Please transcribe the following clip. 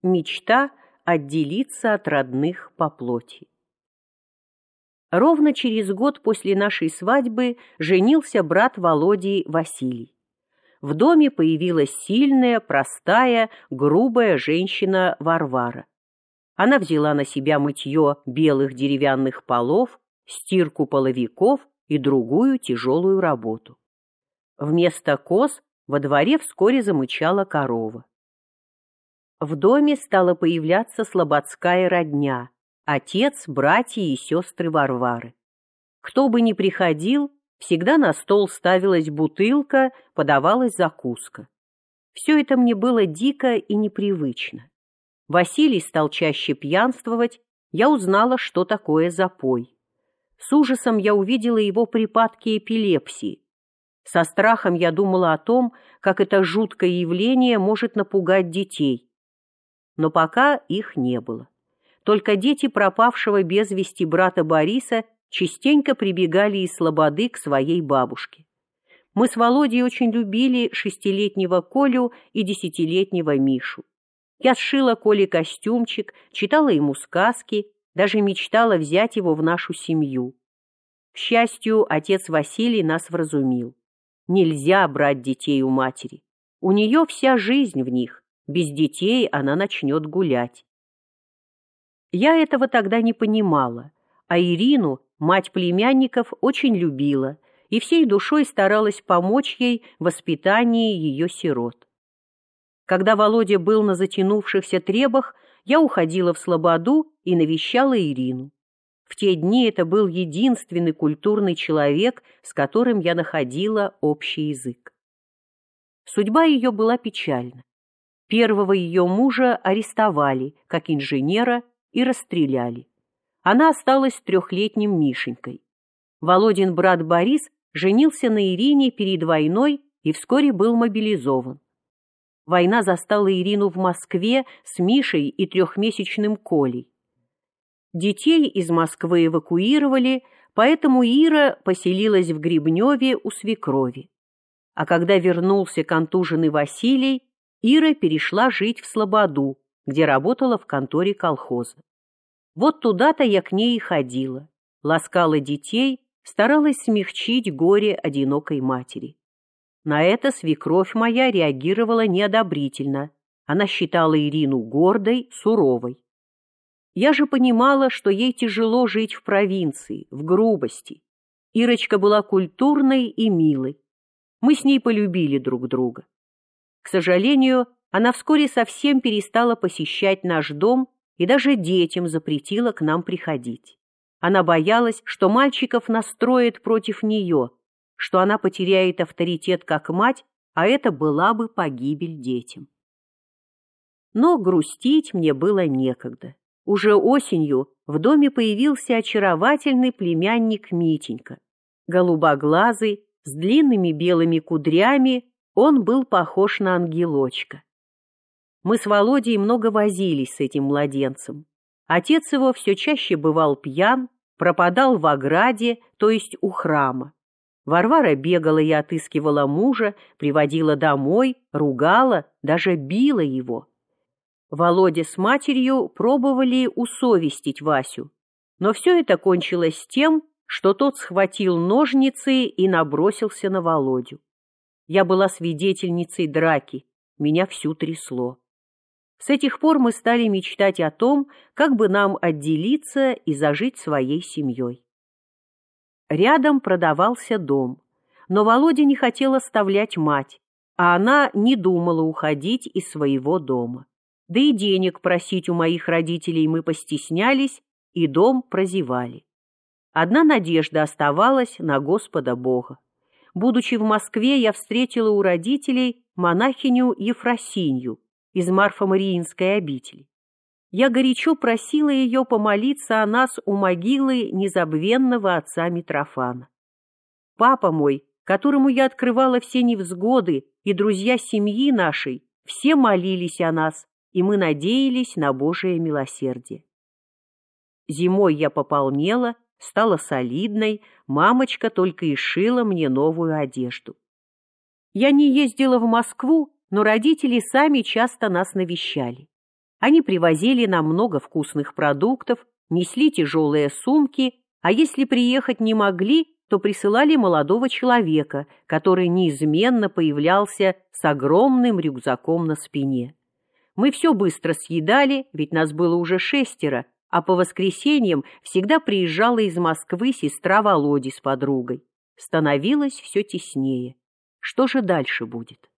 Мечта отделиться от родных по плоти. Ровно через год после нашей свадьбы женился брат Володи Василий. В доме появилась сильная, простая, грубая женщина Варвара. Она взяла на себя мытье белых деревянных полов, стирку половиков и другую тяжелую работу. Вместо коз во дворе вскоре замычала корова. В доме стала появляться слободская родня, отец, братья и сестры Варвары. Кто бы ни приходил, всегда на стол ставилась бутылка, подавалась закуска. Все это мне было дико и непривычно. Василий стал чаще пьянствовать, я узнала, что такое запой. С ужасом я увидела его припадки эпилепсии. Со страхом я думала о том, как это жуткое явление может напугать детей. Но пока их не было. Только дети пропавшего без вести брата Бориса частенько прибегали из слободы к своей бабушке. Мы с Володей очень любили 6-летнего Колю и 10-летнего Мишу. Я сшила Коле костюмчик, читала ему сказки, даже мечтала взять его в нашу семью. К счастью, отец Василий нас вразумил. Нельзя брать детей у матери. У нее вся жизнь в них. Без детей она начнет гулять. Я этого тогда не понимала, а Ирину, мать племянников, очень любила и всей душой старалась помочь ей в воспитании ее сирот. Когда Володя был на затянувшихся требах, я уходила в слободу и навещала Ирину. В те дни это был единственный культурный человек, с которым я находила общий язык. Судьба ее была печальна. Первого ее мужа арестовали, как инженера, и расстреляли. Она осталась с 3-летним Мишенькой. Володин брат Борис женился на Ирине перед войной и вскоре был мобилизован. Война застала Ирину в Москве с Мишей и 3-месячным Колей. Детей из Москвы эвакуировали, поэтому Ира поселилась в Гребневе у свекрови. А когда вернулся контуженный Василий, Ира перешла жить в слободу, где работала в конторе колхоза. Вот туда-то я к ней и ходила, ласкала детей, старалась смягчить горе одинокой матери. На это свекровь моя реагировала неодобрительно. Она считала Ирину гордой, суровой. Я же понимала, что ей тяжело жить в провинции, в грубости. Ирочка была культурной и милой. Мы с ней полюбили друг друга. К сожалению, она вскоре совсем перестала посещать наш дом и даже детям запретила к нам приходить. Она боялась, что мальчиков настроят против нее, что она потеряет авторитет как мать, а это была бы погибель детям. Но грустить мне было некогда. Уже осенью в доме появился очаровательный племянник Митенька. Голубоглазый, с длинными белыми кудрями, он был похож на ангелочка. Мы с Володей много возились с этим младенцем. Отец его все чаще бывал пьян, пропадал в ограде, то есть у храма. Варвара бегала и отыскивала мужа, приводила домой, ругала, даже била его. Володя с матерью пробовали усовестить Васю, но все это кончилось тем, что тот схватил ножницы и набросился на Володю. Я была свидетельницей драки, меня всю трясло. С этих пор мы стали мечтать о том, как бы нам отделиться и зажить своей семьей. Рядом продавался дом, но Володя не хотел оставлять мать, а она не думала уходить из своего дома. Да и денег просить у моих родителей мы постеснялись и дом прозевали. Одна надежда оставалась на Господа Бога. Будучи в Москве, я встретила у родителей монахиню Ефросинью из Марфо-Мариинской обители. Я горячо просила ее помолиться о нас у могилы незабвенного отца Митрофана. Папа мой, которому я открывала все невзгоды, и друзья семьи нашей, все молились о нас, и мы надеялись на Божие милосердие. Зимой я пополнела, стала солидной, мамочка только и шила мне новую одежду. Я не ездила в Москву, но родители сами часто нас навещали. Они привозили нам много вкусных продуктов, несли тяжелые сумки, а если приехать не могли, то присылали молодого человека, который неизменно появлялся с огромным рюкзаком на спине. Мы все быстро съедали, ведь нас было уже 6, а по воскресеньям всегда приезжала из Москвы сестра Володи с подругой. Становилось все теснее. Что же дальше будет?